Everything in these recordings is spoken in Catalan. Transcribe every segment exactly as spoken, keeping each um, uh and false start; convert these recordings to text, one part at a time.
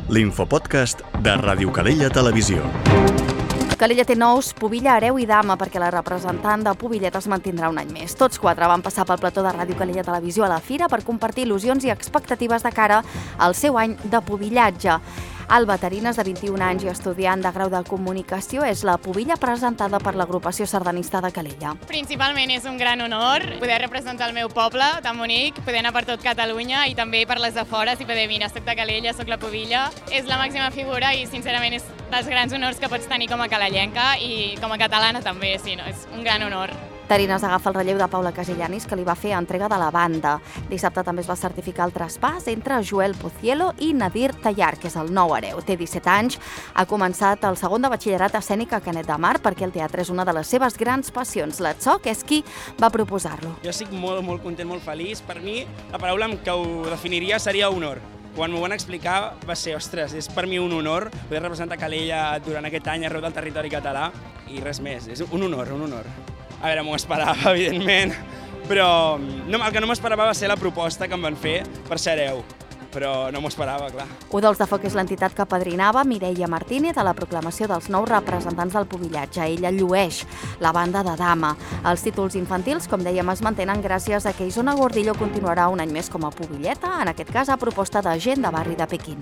l'infopodcast de Ràdio Calella Televisió. Calella té nous Pubilla, Hereu i Dama perquè la representant de Pubillet es mantindrà un any més. Tots quatre van passar pel plató de Ràdio Calella Televisió a la fira per compartir il·lusions i expectatives de cara al seu any de pubillatge. Alba Tarines, de vint-i-un anys i estudiant de grau de comunicació, és la pubilla presentada per l'agrupació sardanista de Calella. Principalment és un gran honor poder representar el meu poble tan bonic, poder anar per tot Catalunya i també per les de fora, i poder mira, soc de Calella, soc la pubilla. És la màxima figura i sincerament és dels grans honors que pots tenir com a calellenca i com a catalana també, sí, no? És un gran honor. Tarines agafa el relleu de Paula Casellanis, que li va fer entrega de la banda. Dissabte també es va certificar el traspàs entre Joel Pocielo i Nadir Tallar, que és el nou hereu. Té disset anys, ha començat el segon de batxillerat escènic a Canet de Mar perquè el teatre és una de les seves grans passions. L'Atsoc és qui va proposar-lo. Jo estic molt, molt content, molt feliç. Per mi, la paraula que ho definiria seria honor. Quan m'ho van explicar va ser, ostres, és per mi un honor poder representar Calella durant aquest any arreu del territori català i res més. És un honor, un honor. A veure, m'ho esperava, evidentment, però no, el que no m'esperava va ser la proposta que em van fer per ser hereu, però no m'ho esperava, clar. Udols de Foc és l'entitat que padrinava Mireia Martínez a la proclamació dels nous representants del pubillatge. Ella llueix la banda de Dama. Els títols infantils, com dèiem, es mantenen gràcies a que Isona Gordillo continuarà un any més com a pubilleta, en aquest cas a proposta de gent de barri de Pequín.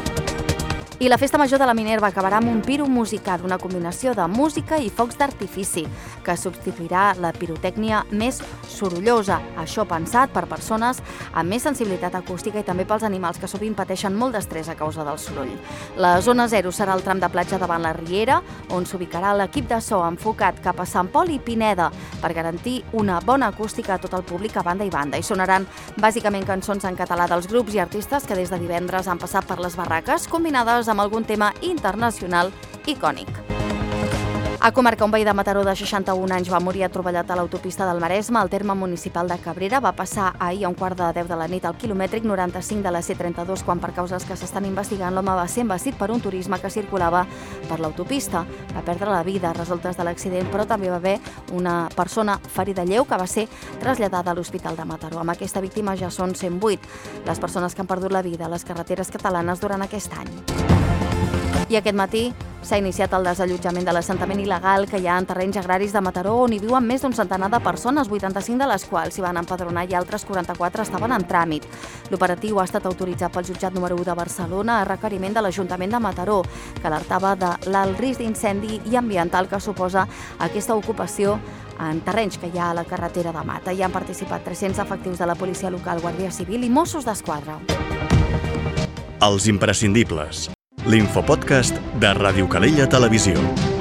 I la Festa Major de la Minerva acabarà amb un piro musical, una combinació de música i focs d'artifici, que substituirà la pirotècnia més sorollosa. Això pensat per persones amb més sensibilitat acústica i també pels animals que sovint pateixen molt d'estrès a causa del soroll. La zona zero serà el tram de platja davant la Riera, on s'ubicarà l'equip de so enfocat cap a Sant Pol i Pineda per garantir una bona acústica a tot el públic a banda i banda. I sonaran bàsicament cançons en català dels grups i artistes que des de divendres han passat per les barraques, combinades amb algun tema internacional icònic. A comarca, un veí de Mataró de seixanta-un anys va morir atrovellat a l'autopista del Maresme. El terme municipal de Cabrera va passar ahir a un quart de deu de la nit al quilomètric noranta-cinc de la C trenta-dos, quan per causes que s'estan investigant l'home va ser embestit per un turisme que circulava per l'autopista. Va perdre la vida a resultes de l'accident, però també va haver una persona ferida lleu que va ser traslladada a l'Hospital de Mataró. Amb aquesta víctima ja són cent vuit les persones que han perdut la vida a les carreteres catalanes durant aquest any. I aquest matí s'ha iniciat el desallotjament de l'assentament il·legal que hi ha en terrenys agraris de Mataró, on hi viuen més d'un centenar de persones, vuitanta-cinc de les quals s'hi van empadronar i altres quaranta-quatre estaven en tràmit. L'operatiu ha estat autoritzat pel jutjat número u de Barcelona a requeriment de l'Ajuntament de Mataró, que alertava de l'alt risc d'incendi i ambiental que suposa aquesta ocupació en terrenys que hi ha a la carretera de Mata. Hi han participat tres-cents efectius de la policia local, Guàrdia Civil i Mossos d'Esquadra. Els imprescindibles. L'infopodcast de Ràdio Calella Televisió.